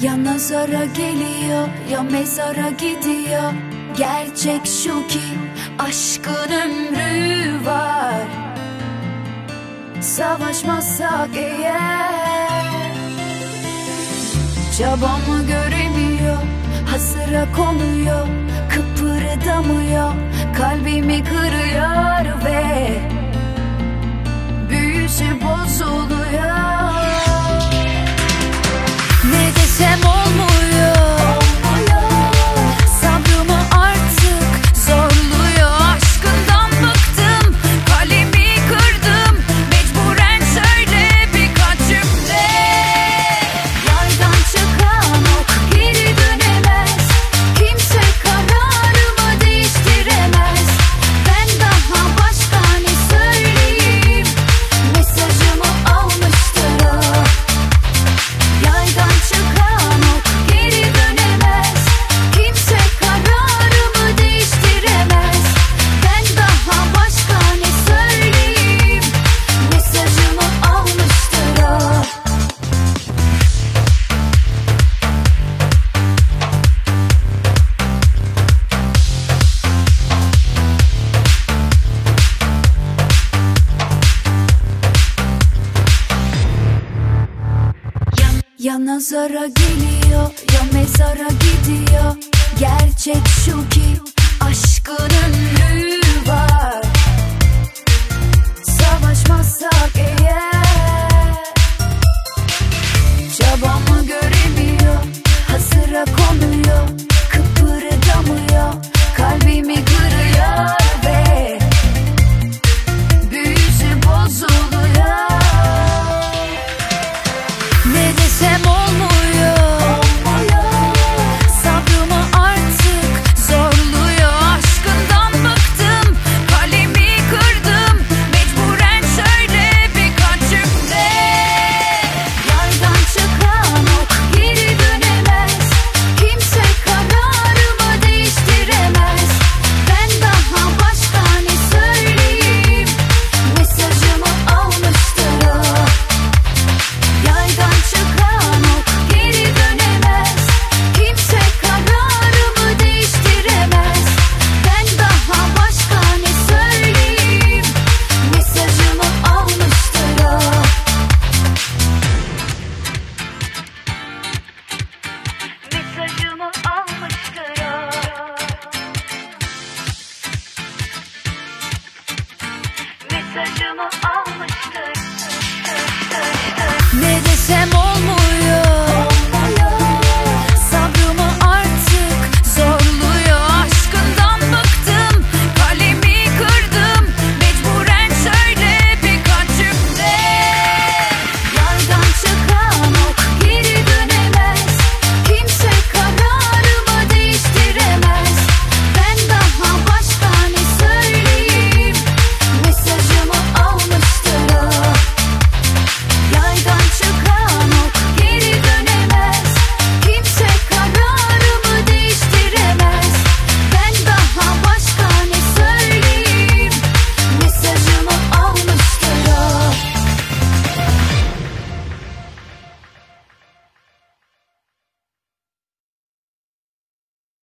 Ya nazara geliyor ya mezara gidiyor. Gerçek şu ki aşkın ömrü var. Savaşmazsak eğer, çabamı göremiyor, hazıra konuyor, kıpırdamıyor, kalbimi kırıyor ve büyüsü bozuluyor. Ne desem olmuyor, sabrımı artık zorluyor. Aşkından bıktım, kalemi kırdım, mecburen söyle birkaç cümle. Yaydan çıkan ok geri dönemez, kimse kararımı değiştiremez. Ben daha başka ne söyleyeyim, mesajımı almıştır o. Yaydan çıkan ok geri dönemez, kimse kararımı değiştiremez. Ben daha başka ne söyleyeyim, mesajımı almıştır o. Ya nazara geliyor ya mezara gidiyor. Gerçek şu ki aşkın ömrü